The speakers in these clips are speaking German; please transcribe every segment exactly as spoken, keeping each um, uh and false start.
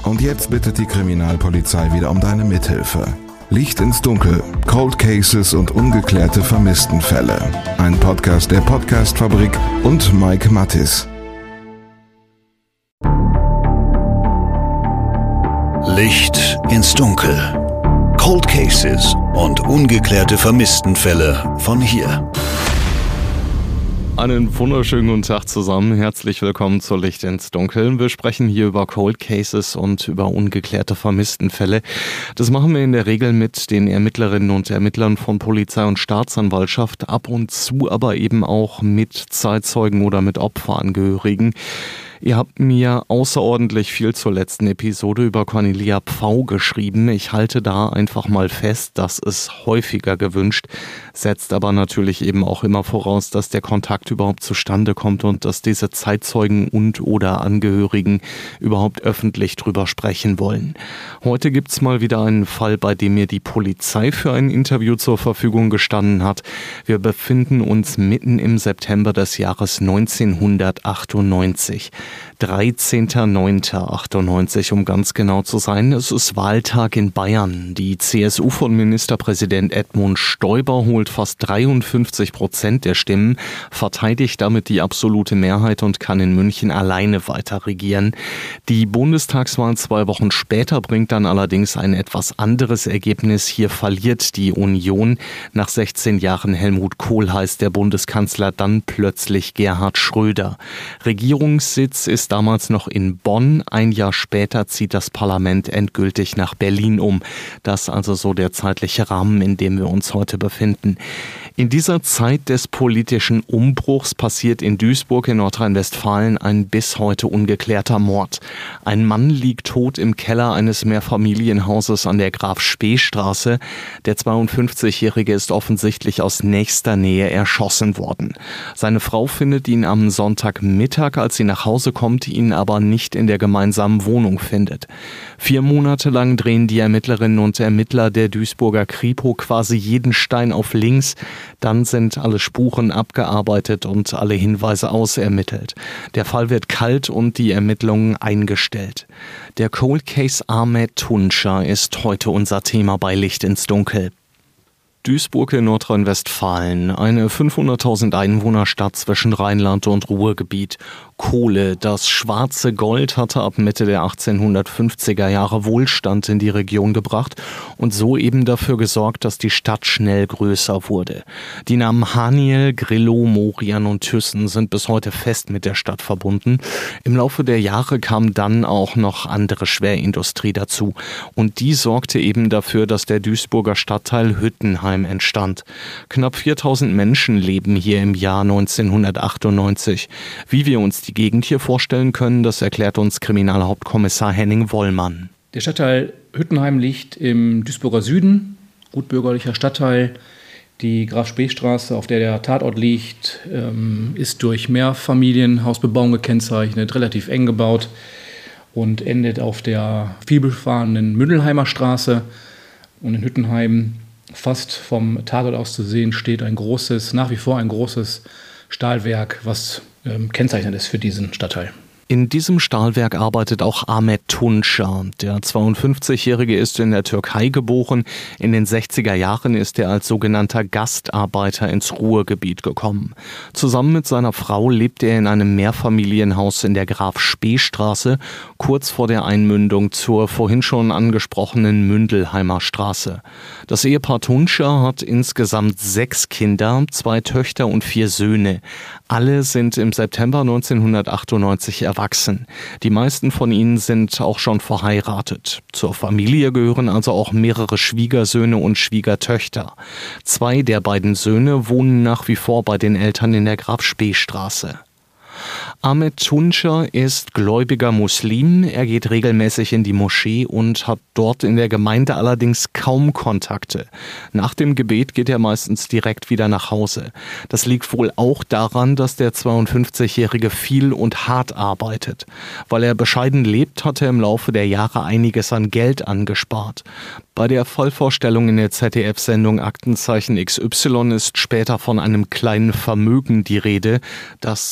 Und jetzt bittet die Kriminalpolizei wieder um deine Mithilfe. Licht ins Dunkel, Cold Cases und ungeklärte Vermisstenfälle. Ein Podcast der Podcast-Fabrik und Mike Mattis. Licht ins Dunkel. Cold Cases und ungeklärte Vermisstenfälle von hier. Einen wunderschönen guten Tag zusammen. Herzlich willkommen zu Licht ins Dunkel. Wir sprechen hier über Cold Cases und über ungeklärte Vermisstenfälle. Das machen wir in der Regel mit den Ermittlerinnen und Ermittlern von Polizei und Staatsanwaltschaft, ab und zu aber eben auch mit Zeitzeugen oder mit Opferangehörigen. Ihr habt mir außerordentlich viel zur letzten Episode über Cornelia Pfau geschrieben. Ich halte da einfach mal fest, das ist häufiger gewünscht, setzt aber natürlich eben auch immer voraus, dass der Kontakt überhaupt zustande kommt und dass diese Zeitzeugen und oder Angehörigen überhaupt öffentlich drüber sprechen wollen. Heute gibt's mal wieder einen Fall, bei dem mir die Polizei für ein Interview zur Verfügung gestanden hat. Wir befinden uns mitten im September des Jahres neunzehnhundertachtundneunzig. dreizehnter neunter achtundneunzig, um ganz genau zu sein. Es ist Wahltag in Bayern. Die C S U von Ministerpräsident Edmund Stoiber holt fast dreiundfünfzig Prozent der Stimmen, verteidigt damit die absolute Mehrheit und kann in München alleine weiter regieren. Die Bundestagswahl zwei Wochen später bringt dann allerdings ein etwas anderes Ergebnis. Hier verliert die Union. Nach sechzehn Jahren Helmut Kohl heißt der Bundeskanzler dann plötzlich Gerhard Schröder. Regierungssitz ist damals noch in Bonn. Ein Jahr später zieht das Parlament endgültig nach Berlin um. Das ist also so der zeitliche Rahmen, in dem wir uns heute befinden. In dieser Zeit des politischen Umbruchs passiert in Duisburg in Nordrhein-Westfalen ein bis heute ungeklärter Mord. Ein Mann liegt tot im Keller eines Mehrfamilienhauses an der Graf-Spee-Straße. Der zweiundfünfzigjährige ist offensichtlich aus nächster Nähe erschossen worden. Seine Frau findet ihn am Sonntagmittag, als sie nach Hause kommt, ihn aber nicht in der gemeinsamen Wohnung findet. Vier Monate lang drehen die Ermittlerinnen und Ermittler der Duisburger Kripo quasi jeden Stein auf links. Dann sind alle Spuren abgearbeitet und alle Hinweise ausermittelt. Der Fall wird kalt und die Ermittlungen eingestellt. Der Cold Case Ahmed Tunscher ist heute unser Thema bei Licht ins Dunkel. Duisburg in Nordrhein-Westfalen, eine fünfhunderttausend Einwohnerstadt zwischen Rheinland und Ruhrgebiet. Kohle, das schwarze Gold, hatte ab Mitte der achtzehnhundertfünfziger Jahre Wohlstand in die Region gebracht und so eben dafür gesorgt, dass die Stadt schnell größer wurde. Die Namen Haniel, Grillo, Morian und Thyssen sind bis heute fest mit der Stadt verbunden. Im Laufe der Jahre kam dann auch noch andere Schwerindustrie dazu und die sorgte eben dafür, dass der Duisburger Stadtteil Hüttenheim entstand. Knapp viertausend Menschen leben hier im Jahr neunzehnhundertachtundneunzig. Wie wir uns die Gegend hier vorstellen können, das erklärt uns Kriminalhauptkommissar Henning Wollmann. Der Stadtteil Hüttenheim liegt im Duisburger Süden, gutbürgerlicher Stadtteil. Die Graf-Spee-Straße, auf der der Tatort liegt, ist durch Mehrfamilienhausbebauung gekennzeichnet, relativ eng gebaut und endet auf der vielbefahrenen Mündelheimer Straße. Und in Hüttenheim, fast vom Tatort aus zu sehen, steht ein großes, nach wie vor ein großes Stahlwerk, was ähm, kennzeichnend ist für diesen Stadtteil. In diesem Stahlwerk arbeitet auch Ahmed Tunscher. Der zweiundfünfzigjährige ist in der Türkei geboren. In den sechziger Jahren ist er als sogenannter Gastarbeiter ins Ruhrgebiet gekommen. Zusammen mit seiner Frau lebt er in einem Mehrfamilienhaus in der Graf-Spee-Straße, kurz vor der Einmündung zur vorhin schon angesprochenen Mündelheimer Straße. Das Ehepaar Tunscher hat insgesamt sechs Kinder, zwei Töchter und vier Söhne. Alle sind im September neunzehnhundertachtundneunzig erwachsen. Die meisten von ihnen sind auch schon verheiratet. Zur Familie gehören also auch mehrere Schwiegersöhne und Schwiegertöchter. Zwei der beiden Söhne wohnen nach wie vor bei den Eltern in der Graf-Spee-Straße. Ahmed Tunscher ist gläubiger Muslim. Er geht regelmäßig in die Moschee und hat dort in der Gemeinde allerdings kaum Kontakte. Nach dem Gebet geht er meistens direkt wieder nach Hause. Das liegt wohl auch daran, dass der zweiundfünfzigjährige viel und hart arbeitet. Weil er bescheiden lebt, hat er im Laufe der Jahre einiges an Geld angespart. Bei der Fallvorstellung in der Z D F-Sendung Aktenzeichen X Y ist später von einem kleinen Vermögen die Rede. Das zitieren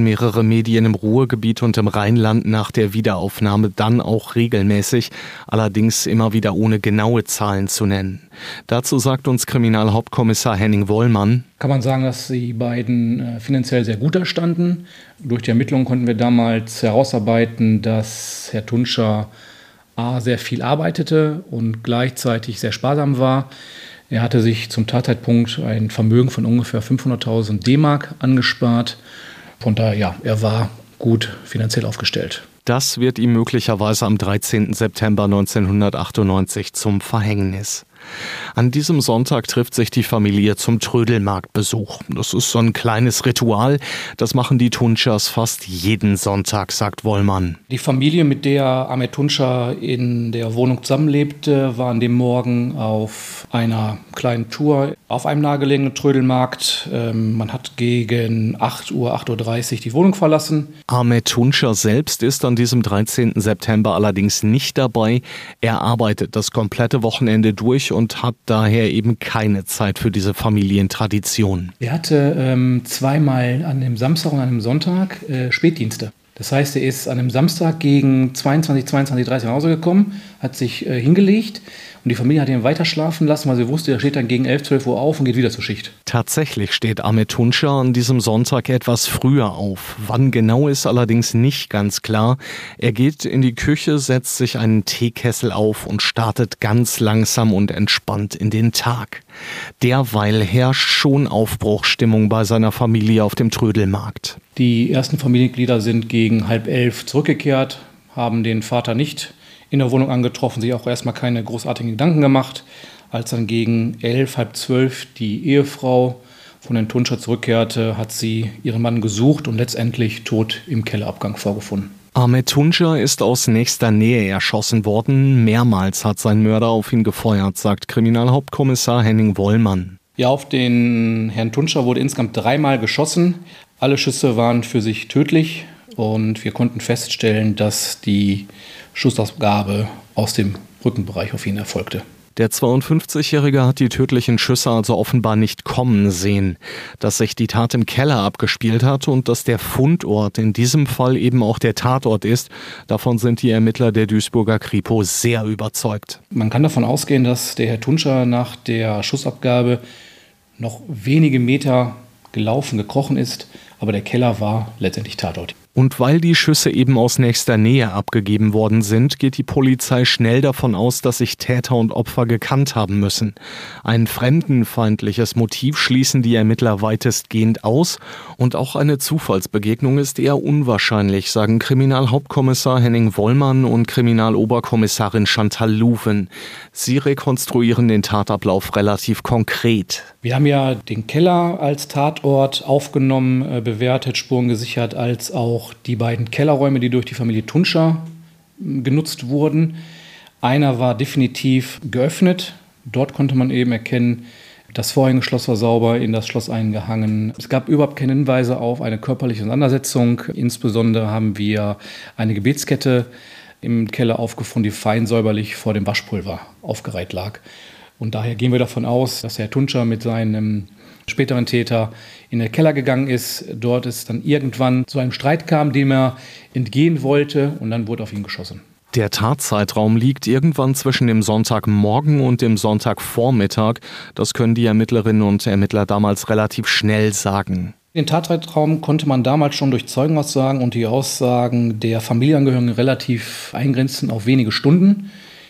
mehrere Medien im Ruhrgebiet und im Rheinland nach der Wiederaufnahme dann auch regelmäßig, allerdings immer wieder ohne genaue Zahlen zu nennen. Dazu sagt uns Kriminalhauptkommissar Henning Wollmann: Kann man sagen, dass die beiden äh, finanziell sehr gut dastanden. Durch die Ermittlungen konnten wir damals herausarbeiten, dass Herr Tunscher A, sehr viel arbeitete und gleichzeitig sehr sparsam war. Er hatte sich zum Tatzeitpunkt ein Vermögen von ungefähr fünfhunderttausend D-Mark angespart. Von daher, ja, er war gut finanziell aufgestellt. Das wird ihm möglicherweise am dreizehnten September neunzehnhundertachtundneunzig zum Verhängnis. An diesem Sonntag trifft sich die Familie zum Trödelmarktbesuch. Das ist so ein kleines Ritual. Das machen die Tunschers fast jeden Sonntag, sagt Wollmann. Die Familie, mit der Ahmet Tunscher in der Wohnung zusammenlebte, war an dem Morgen auf einer kleinen Tour auf einem nahegelegenen Trödelmarkt. Ähm, man hat gegen acht Uhr, acht Uhr dreißig die Wohnung verlassen. Ahmet Tunscher selbst ist an diesem dreizehnten September allerdings nicht dabei. Er arbeitet das komplette Wochenende durch und hat daher eben keine Zeit für diese Familientradition. Er hatte ähm, zweimal an dem Samstag und an dem Sonntag äh, Spätdienste. Das heißt, er ist an einem Samstag gegen zweiundzwanzig, zweiundzwanzig Uhr dreißig nach Hause gekommen, hat sich äh, hingelegt und die Familie hat ihn weiter schlafen lassen, weil sie wusste, er steht dann gegen elf, zwölf Uhr auf und geht wieder zur Schicht. Tatsächlich steht Ahmet Tunscher an diesem Sonntag etwas früher auf. Wann genau ist allerdings nicht ganz klar. Er geht in die Küche, setzt sich einen Teekessel auf und startet ganz langsam und entspannt in den Tag. Derweil herrscht schon Aufbruchsstimmung bei seiner Familie auf dem Trödelmarkt. Die ersten Familienmitglieder sind gegen halb elf zurückgekehrt, haben den Vater nicht in der Wohnung angetroffen, sich auch erstmal keine großartigen Gedanken gemacht. Als dann gegen elf, halb zwölf die Ehefrau von Herrn Tunscher zurückkehrte, hat sie ihren Mann gesucht und letztendlich tot im Kellerabgang vorgefunden. Ahmet Tunscher ist aus nächster Nähe erschossen worden. Mehrmals hat sein Mörder auf ihn gefeuert, sagt Kriminalhauptkommissar Henning Wollmann. Ja, auf den Herrn Tunscher wurde insgesamt dreimal geschossen. Alle Schüsse waren für sich tödlich und wir konnten feststellen, dass die Schussabgabe aus dem Rückenbereich auf ihn erfolgte. Der zweiundfünfzigjährige hat die tödlichen Schüsse also offenbar nicht kommen sehen. Dass sich die Tat im Keller abgespielt hat und dass der Fundort in diesem Fall eben auch der Tatort ist, davon sind die Ermittler der Duisburger Kripo sehr überzeugt. Man kann davon ausgehen, dass der Herr Tunscher nach der Schussabgabe noch wenige Meter gelaufen, gekrochen ist, aber der Keller war letztendlich Tatort. Und weil die Schüsse eben aus nächster Nähe abgegeben worden sind, geht die Polizei schnell davon aus, dass sich Täter und Opfer gekannt haben müssen. Ein fremdenfeindliches Motiv schließen die Ermittler weitestgehend aus und auch eine Zufallsbegegnung ist eher unwahrscheinlich, sagen Kriminalhauptkommissar Henning Wollmann und Kriminaloberkommissarin Chantal Louwen. Sie rekonstruieren den Tatablauf relativ konkret. Wir haben ja den Keller als Tatort aufgenommen, bewertet, Spuren gesichert, als auch die beiden Kellerräume, die durch die Familie Tunscher genutzt wurden. Einer war definitiv geöffnet. Dort konnte man eben erkennen, das Vorhängeschloss war sauber in das Schloss eingehangen. Es gab überhaupt keine Hinweise auf eine körperliche Auseinandersetzung. Insbesondere haben wir eine Gebetskette im Keller aufgefunden, die fein säuberlich vor dem Waschpulver aufgereiht lag. Und daher gehen wir davon aus, dass Herr Tunscher mit seinem späteren Täter in den Keller gegangen ist. Dort ist dann irgendwann zu einem Streit kam, dem er entgehen wollte und dann wurde auf ihn geschossen. Der Tatzeitraum liegt irgendwann zwischen dem Sonntagmorgen und dem Sonntagvormittag. Das können die Ermittlerinnen und Ermittler damals relativ schnell sagen. Den Tatzeitraum konnte man damals schon durch Zeugenaussagen und die Aussagen der Familienangehörigen relativ eingrenzen auf wenige Stunden.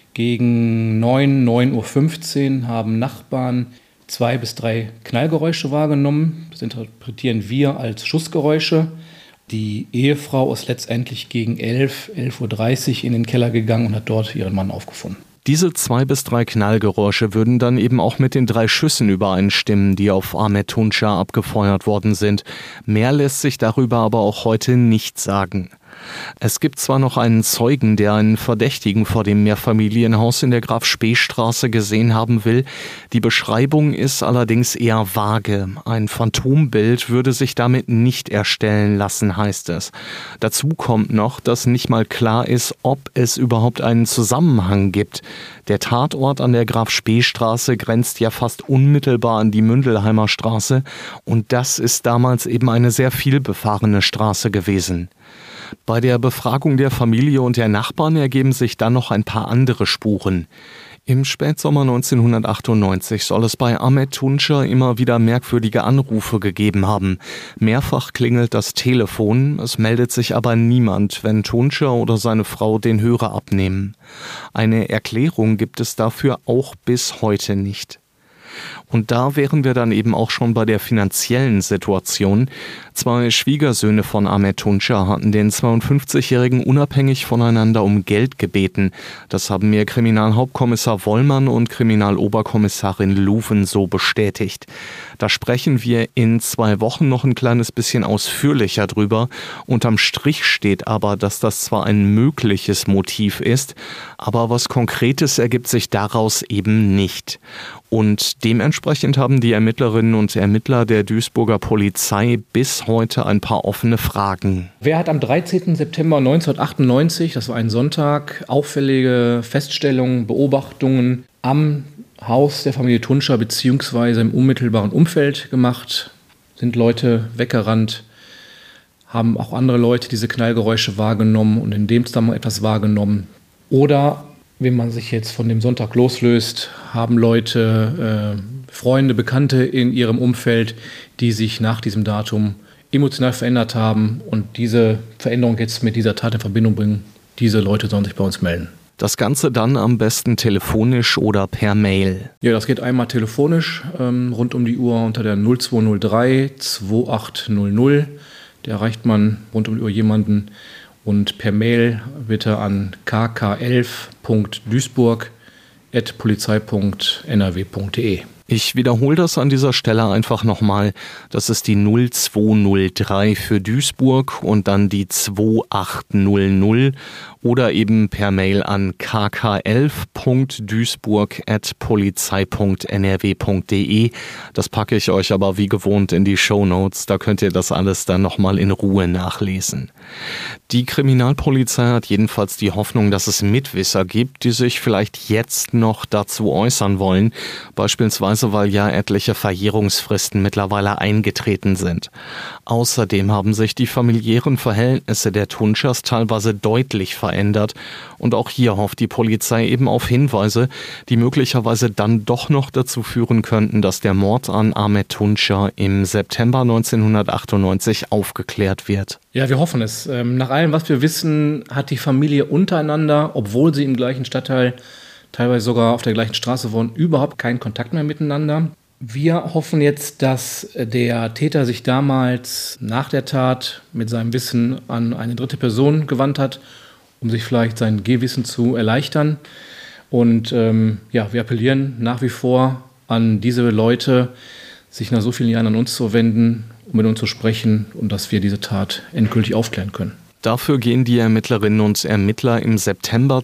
Gegen neun, neun Uhr fünfzehn haben Nachbarn zwei bis drei Knallgeräusche wahrgenommen. Das interpretieren wir als Schussgeräusche. Die Ehefrau ist letztendlich gegen elf, elf Uhr dreißig in den Keller gegangen und hat dort ihren Mann aufgefunden. Diese zwei bis drei Knallgeräusche würden dann eben auch mit den drei Schüssen übereinstimmen, die auf Ahmet Tunscher abgefeuert worden sind. Mehr lässt sich darüber aber auch heute nicht sagen. Es gibt zwar noch einen Zeugen, der einen Verdächtigen vor dem Mehrfamilienhaus in der Graf-Spee-Straße gesehen haben will. Die Beschreibung ist allerdings eher vage. Ein Phantombild würde sich damit nicht erstellen lassen, heißt es. Dazu kommt noch, dass nicht mal klar ist, ob es überhaupt einen Zusammenhang gibt. Der Tatort an der Graf-Spee-Straße grenzt ja fast unmittelbar an die Mündelheimer Straße und das ist damals eben eine sehr vielbefahrene Straße gewesen. Bei der Befragung der Familie und der Nachbarn ergeben sich dann noch ein paar andere Spuren. Im Spätsommer neunzehnhundertachtundneunzig soll es bei Ahmet Tuncer immer wieder merkwürdige Anrufe gegeben haben. Mehrfach klingelt das Telefon, es meldet sich aber niemand, wenn Tuncer oder seine Frau den Hörer abnehmen. Eine Erklärung gibt es dafür auch bis heute nicht. Und da wären wir dann eben auch schon bei der finanziellen Situation. Zwei Schwiegersöhne von Ahmet Tuncer hatten den zweiundfünfzigjährigen unabhängig voneinander um Geld gebeten. Das haben mir Kriminalhauptkommissar Wollmann und Kriminaloberkommissarin Luven so bestätigt. Da sprechen wir in zwei Wochen noch ein kleines bisschen ausführlicher drüber. Unterm Strich steht aber, dass das zwar ein mögliches Motiv ist, aber was Konkretes ergibt sich daraus eben nicht. Und dementsprechend haben die Ermittlerinnen und Ermittler der Duisburger Polizei bis heute ein paar offene Fragen. Wer hat am dreizehnten September neunzehnhundertachtundneunzig, das war ein Sonntag, auffällige Feststellungen, Beobachtungen am Haus der Familie Tuncer bzw. im unmittelbaren Umfeld gemacht? Sind Leute weggerannt? Haben auch andere Leute diese Knallgeräusche wahrgenommen und in dem Zusammenhang etwas wahrgenommen? Oder, wenn man sich jetzt von dem Sonntag loslöst, haben Leute, äh, Freunde, Bekannte in ihrem Umfeld, die sich nach diesem Datum emotional verändert haben und diese Veränderung jetzt mit dieser Tat in Verbindung bringen. Diese Leute sollen sich bei uns melden. Das Ganze dann am besten telefonisch oder per Mail. Ja, das geht einmal telefonisch ähm, rund um die Uhr unter der null zwei null drei zwei acht null null. Da erreicht man rund um die Uhr jemanden. Und per Mail bitte an k k elf punkt duisburg at polizei punkt n r w punkt d e. Ich wiederhole das an dieser Stelle einfach nochmal. Das ist die null zwei null drei für Duisburg und dann die zwei acht null null oder eben per Mail an k k elf punkt duisburg at polizei punkt n r w punkt d e. Das packe ich euch aber wie gewohnt in die Shownotes. Da könnt ihr das alles dann nochmal in Ruhe nachlesen. Die Kriminalpolizei hat jedenfalls die Hoffnung, dass es Mitwisser gibt, die sich vielleicht jetzt noch dazu äußern wollen, beispielsweise weil ja etliche Verjährungsfristen mittlerweile eingetreten sind. Außerdem haben sich die familiären Verhältnisse der Tuncers teilweise deutlich verändert und auch hier hofft die Polizei eben auf Hinweise, die möglicherweise dann doch noch dazu führen könnten, dass der Mord an Ahmet Tuncer im September neunzehnhundertachtundneunzig aufgeklärt wird. Ja, wir hoffen es. Nach allem, was wir wissen, hat die Familie untereinander, obwohl sie im gleichen Stadtteil, teilweise sogar auf der gleichen Straße wohnen, überhaupt keinen Kontakt mehr miteinander. Wir hoffen jetzt, dass der Täter sich damals nach der Tat mit seinem Wissen an eine dritte Person gewandt hat, um sich vielleicht sein Gehwissen zu erleichtern. Und ähm, ja, wir appellieren nach wie vor an diese Leute, sich nach so vielen Jahren an uns zu wenden, um mit uns zu sprechen und dass wir diese Tat endgültig aufklären können. Dafür gehen die Ermittlerinnen und Ermittler im September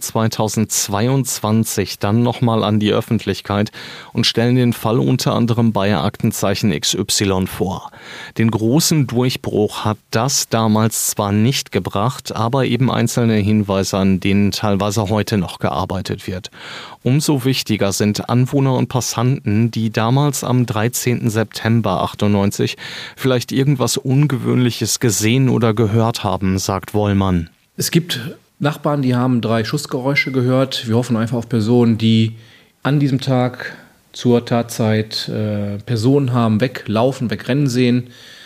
zweitausendzweiundzwanzig dann nochmal an die Öffentlichkeit und stellen den Fall unter anderem bei Aktenzeichen X Y vor. Den großen Durchbruch hat das damals zwar nicht gebracht, aber eben einzelne Hinweise, an denen teilweise heute noch gearbeitet wird. Umso wichtiger sind Anwohner und Passanten, die damals am dreizehnten September achtundneunzig vielleicht irgendwas Ungewöhnliches gesehen oder gehört haben, sagt Wollmann. Es gibt Nachbarn, die haben drei Schussgeräusche gehört. Wir hoffen einfach auf Personen, die an diesem Tag zur Tatzeit äh, Personen haben weglaufen, wegrennen sehen.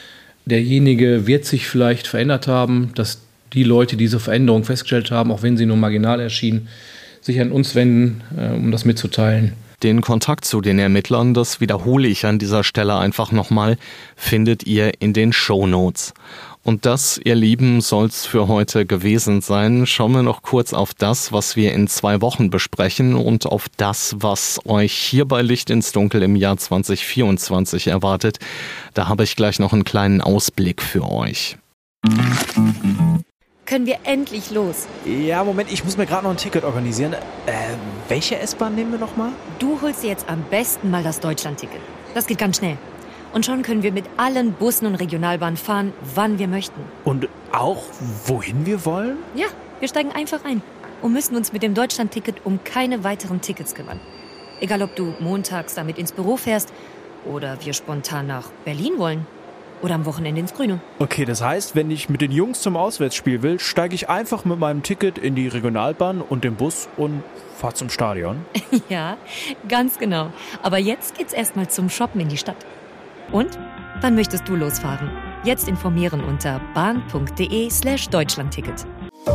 Derjenige wird sich vielleicht verändert haben, dass die Leute diese Veränderung festgestellt haben, auch wenn sie nur marginal erschienen, sich an uns wenden, äh, um das mitzuteilen. Den Kontakt zu den Ermittlern, das wiederhole ich an dieser Stelle einfach nochmal, findet ihr in den Shownotes. Und das, ihr Lieben, soll's für heute gewesen sein. Schauen wir noch kurz auf das, was wir in zwei Wochen besprechen und auf das, was euch hier bei Licht ins Dunkel im Jahr zwanzig vierundzwanzig erwartet. Da habe ich gleich noch einen kleinen Ausblick für euch. können wir endlich los. Ja, Moment, ich muss mir gerade noch ein Ticket organisieren. Äh, welche S-Bahn nehmen wir nochmal? Du holst dir jetzt am besten mal das Deutschland-Ticket. Das geht ganz schnell. Und schon können wir mit allen Bussen und Regionalbahnen fahren, wann wir möchten. Und auch, wohin wir wollen? Ja, wir steigen einfach ein und müssen uns mit dem Deutschland-Ticket um keine weiteren Tickets kümmern. Egal, ob du montags damit ins Büro fährst oder wir spontan nach Berlin wollen oder am Wochenende ins Grüne. Okay, das heißt, wenn ich mit den Jungs zum Auswärtsspiel will, steige ich einfach mit meinem Ticket in die Regionalbahn und den Bus und fahre zum Stadion. Ja, ganz genau. Aber jetzt geht's erstmal zum Shoppen in die Stadt. Und? Wann möchtest du losfahren? Jetzt informieren unter bahn.de slash Deutschlandticket.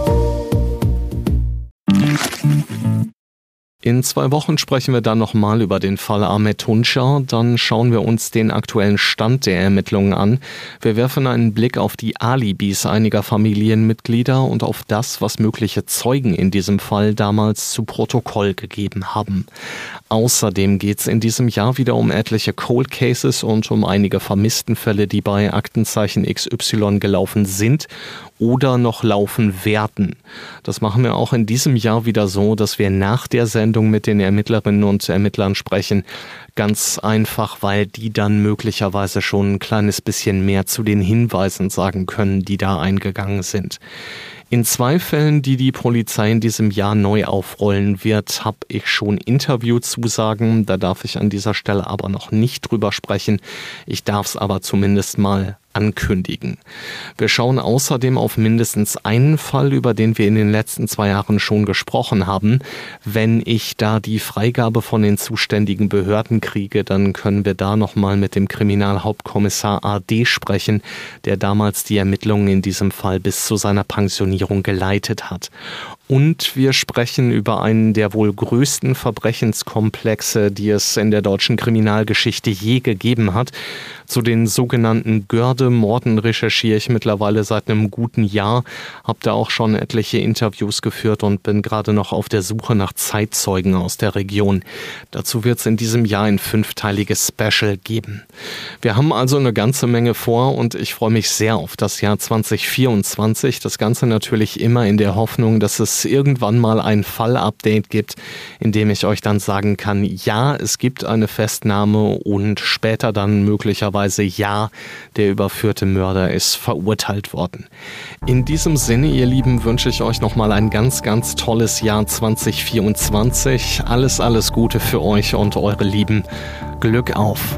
In zwei Wochen sprechen wir dann nochmal über den Fall Ahmet Tuncer. Dann schauen wir uns den aktuellen Stand der Ermittlungen an. Wir werfen einen Blick auf die Alibis einiger Familienmitglieder und auf das, was mögliche Zeugen in diesem Fall damals zu Protokoll gegeben haben. Außerdem geht es in diesem Jahr wieder um etliche Cold Cases und um einige Vermisstenfälle, die bei Aktenzeichen X Y gelaufen sind oder noch laufen werden. Das machen wir auch in diesem Jahr wieder so, dass wir nach der Sendung mit den Ermittlerinnen und Ermittlern sprechen. Ganz einfach, weil die dann möglicherweise schon ein kleines bisschen mehr zu den Hinweisen sagen können, die da eingegangen sind. In zwei Fällen, die die Polizei in diesem Jahr neu aufrollen wird, habe ich schon Interviewzusagen. Da darf ich an dieser Stelle aber noch nicht drüber sprechen. Ich darf es aber zumindest mal ankündigen. Wir schauen außerdem auf mindestens einen Fall, über den wir in den letzten zwei Jahren schon gesprochen haben. Wenn ich da die Freigabe von den zuständigen Behörden kriege, dann können wir da nochmal mit dem Kriminalhauptkommissar A D sprechen, der damals die Ermittlungen in diesem Fall bis zu seiner Pensionierung geleitet hat. Und wir sprechen über einen der wohl größten Verbrechenskomplexe, die es in der deutschen Kriminalgeschichte je gegeben hat. Zu den sogenannten Görde-Morden recherchiere ich mittlerweile seit einem guten Jahr, habe da auch schon etliche Interviews geführt und bin gerade noch auf der Suche nach Zeitzeugen aus der Region. Dazu wird es in diesem Jahr ein fünfteiliges Special geben. Wir haben also eine ganze Menge vor und ich freue mich sehr auf das Jahr zwanzig vierundzwanzig. Das Ganze natürlich immer in der Hoffnung, dass es irgendwann mal ein Fall-Update gibt, in dem ich euch dann sagen kann, ja, es gibt eine Festnahme und später dann möglicherweise ja, der überführte Mörder ist verurteilt worden. In diesem Sinne, ihr Lieben, wünsche ich euch nochmal ein ganz, ganz tolles Jahr zwanzig vierundzwanzig. Alles, alles Gute für euch und eure Lieben. Glück auf!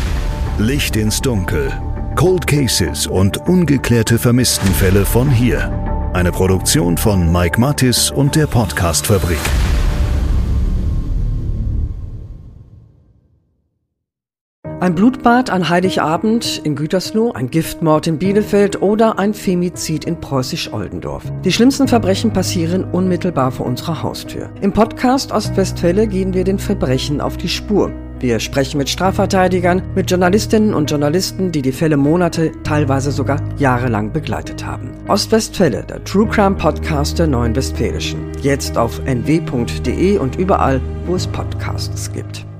Licht ins Dunkel. Cold Cases und ungeklärte Vermisstenfälle von hier. Eine Produktion von Mike Mattis und der Podcast-Fabrik. Ein Blutbad an Heiligabend in Gütersloh, ein Giftmord in Bielefeld oder ein Femizid in Preußisch-Oldendorf. Die schlimmsten Verbrechen passieren unmittelbar vor unserer Haustür. Im Podcast Ostwestfälle gehen wir den Verbrechen auf die Spur. Wir sprechen mit Strafverteidigern, mit Journalistinnen und Journalisten, die die Fälle Monate, teilweise sogar jahrelang begleitet haben. Ostwestfälle, der True Crime Podcast der Neuen Westfälischen. Jetzt auf n w punkt d e und überall, wo es Podcasts gibt.